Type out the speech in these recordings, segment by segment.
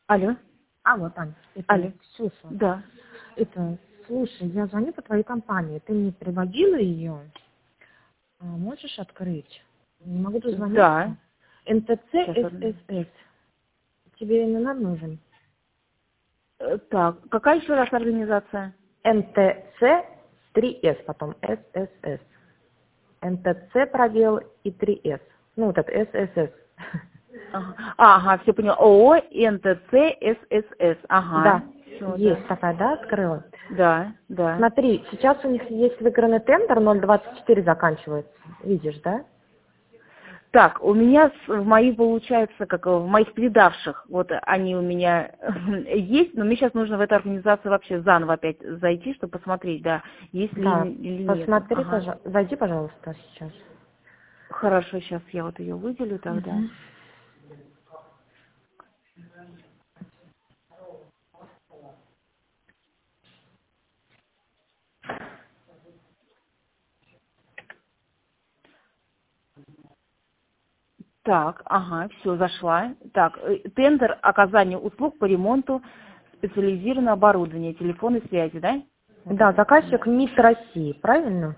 Алло. Алло, Таня, это Алло. Ксюша. Да. Это, слушай, я звоню по твоей компании. Ты мне приводила ее? Можешь открыть? Не могу дозвониться. Да. НТЦ Сейчас, ССС. Тебе имена нужен? Так, какая еще раз организация? НТЦ 3С, потом ССС. НТЦ пробел и 3С. Ну, вот это ССС. Ага, все поняла. ООО НТЦ ССС. Ага. Да, Всё, есть да. такая, да, открыла? Да, да. Смотри, сейчас у них есть выигранный тендер, 0,24 заканчивается. Видишь, да? Так, у меня в моих, получается, как в моих предавших, вот они у меня есть, но мне сейчас нужно в эту организацию вообще заново опять зайти, чтобы посмотреть, да, есть ли Да, или нет. посмотри, Ага. зайди, пожалуйста, сейчас. Хорошо, сейчас я вот ее выделю тогда. Мгм. Так, ага, все, зашла. Так, тендер оказания услуг по ремонту специализированного оборудования, телефонной связи, да? Вот Да, это. заказчик МИД России, правильно?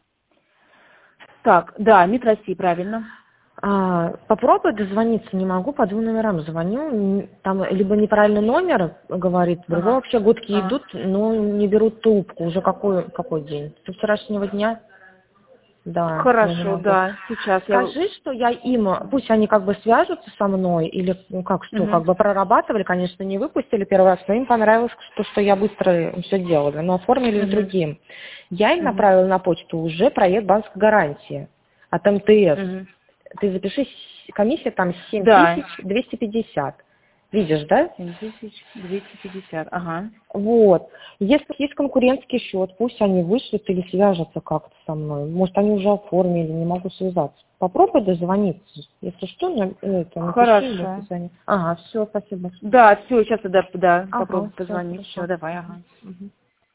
Так, да, МИД России, правильно. Попробуй дозвониться, не могу, по 2 номерам звоню, там либо неправильный номер говорит, другой Ага. вообще гудки Ага. идут, но не берут трубку, уже какой день? Со вчерашнего дня? Да, я не Хорошо, могу. да, сейчас я... Скажи, что я им, пусть они как бы свяжутся со мной, или ну как что, как Мгм. бы прорабатывали, конечно, не выпустили первый раз, но им понравилось, что я быстро все делала, но оформили с Мгм. другим. Я им Мгм. направила на почту уже проект банковской гарантии от МТС. Мгм. Ты запиши, комиссия там Да, 7250. Видишь, да? 7250, ага. Вот. Если есть конкурентский счет, пусть они вышлют или свяжутся как-то со мной. Может, они уже оформили, не могу связаться. Попробуй дозвониться. Если что, напиши или Хорошо. позвони. Ага, все, спасибо. Да, все, сейчас я да, Ага, попробую все, позвонить. Все, хорошо. давай, ага. Мгм.